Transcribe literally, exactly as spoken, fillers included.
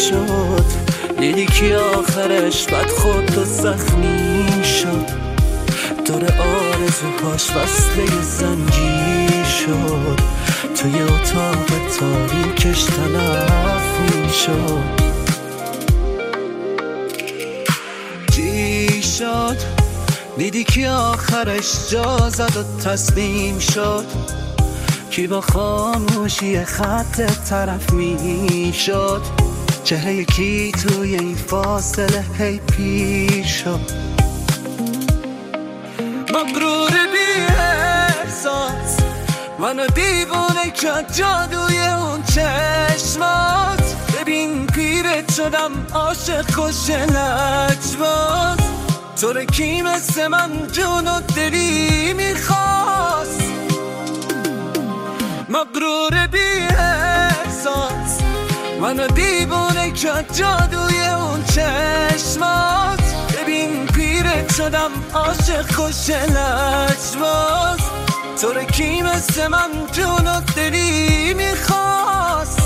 شد، دیدی که آخرش بد خود و زخمی شد، دور آرزوهاش وصله زنجیر شد، توی اتاق تاریکش تلف می شد. چی شد؟ دیدی که آخرش جا زد و تسلیم شد، کی با خاموشی خط طرف می شد، چه یکی توی این فاصله هی پیر شد. مغرور بی احساس منو دیوونه کرد جادوی اون چشمات، ببین پیرت شدم عاشق خوش لجباز، تو رو کی مثل من جون و دلی میخواست. مغرور بی احساس منو دیوونه کرد جادوی اون چشمات، ببین پیرت شدم عاشق خوش لجباز، تو رو کی مثل من جون و دلی میخواست.